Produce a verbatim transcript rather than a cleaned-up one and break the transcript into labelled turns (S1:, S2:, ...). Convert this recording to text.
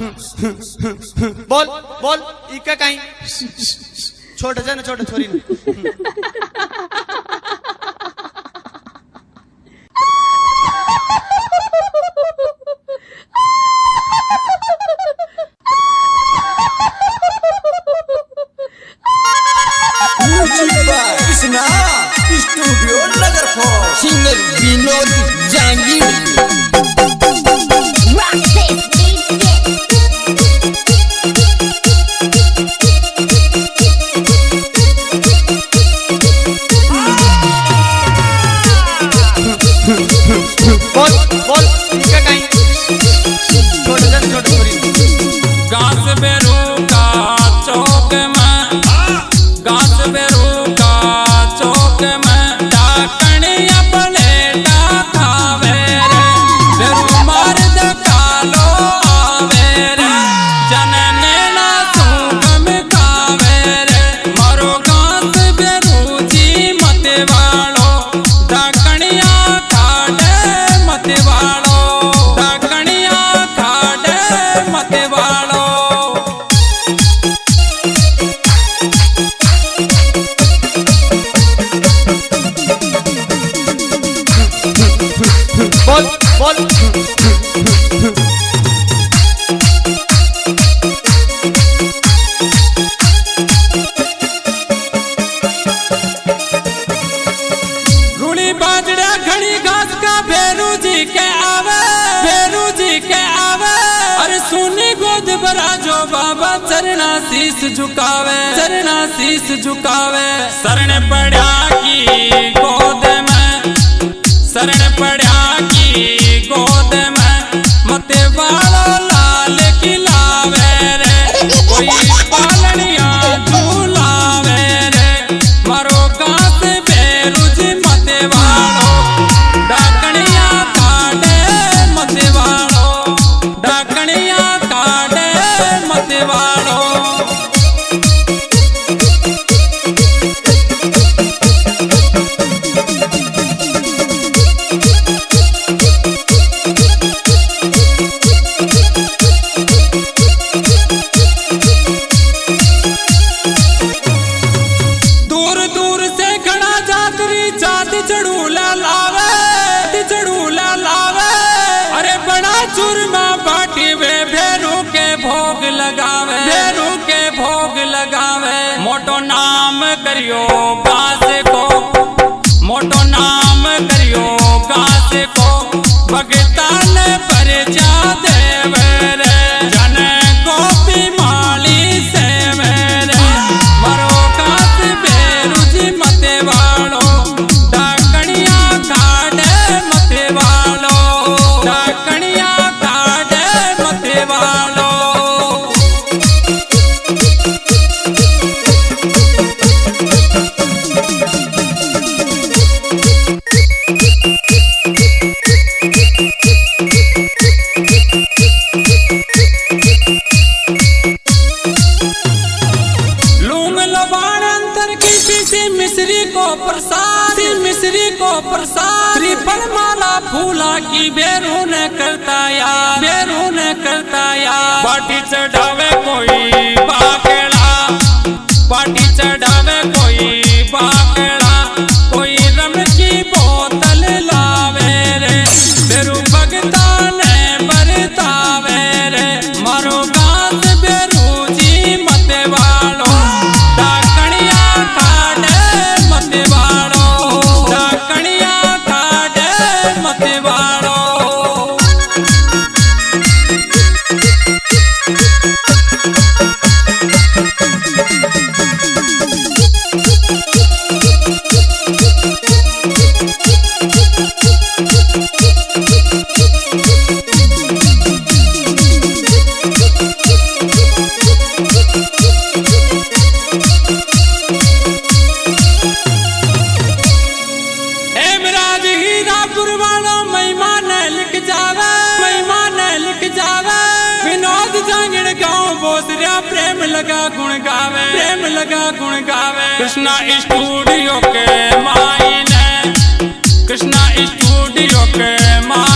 S1: बोल बोल इका कहीं छोड़ जा ना छोड़ छोरी ना
S2: कृष्णा स्टूडियो नगर फोर्ट सिंगर विनोद जहांगीर
S1: बोल बोल इका कहीं छोड़ जा ना छोड़ छोरी
S3: घास बेरू का चौक में घास बेरू का चौक में डाकणिया पलेटा खावे रे बेरू मार दकालो आवे रे जनने ना सूखम खावे रे मारो घास बेरू जी मत वालो डाकणिया खाड़े मत वालो डाकणिया खाड़े मत वालो
S1: बोल बोल
S3: रूड़ी बाजरा घड़ी घास का भेरू जी के आवे भेरू जी के आवे अरे सुनी गोद भरा जो बाबा चरना शीस झुकावे चरना शीस झुकावे शरण पड़ा की गोद में शरण पड़ा की गोद में मते वालो लाल खिलावे रे कोई पालनिया झूलावे रे मारो घास बेरुज मते वालो डाकणिया काटे मते वालो डाकणिया काटे मते वालो दूर दूर से खड़ा जातरी जात चढ़ूला लावे चढ़ूला लावे अरे बड़ा चूरमा बाटी वे भेरू के भोग लगावे भेरू के भोग लगावे मोटो नाम करियो घास को मोटो नाम करियो घास को भगतान पर जा देवे रे जन गोपी माली से मेरे मरो घास बेरुज मते वालो डाकणिया काटे मते वालो डाकणिया काटे मते वालो लूंग लबान अंतर की सी मिश्री को प्रसाद मिश्री को प्रसाद त्रिफल माला फूला की बेरू ने करता यार बेरू ने करता यार पाटी चढ़ावे कोई बाकड़ा पाटी चढ़ावे कोई बाकड़ा कोई रम की बोतल लावे रे बेरू भगता ने बरतावे रे मारो घास बेरू जी मते वालो डाकणिया काटे मते वालो डाकणिया काटे मते वालो हेमराज हीरापुर वालों महिमान लिख जावे महिमान लिख जावे विनोद जांगड़ गाँव बोसरिया प्रेम लगा गुण गावे प्रेम लगा गुण गावे कृष्णा स्टूडियो के माई ने कृष्णा स्टूडियो के माई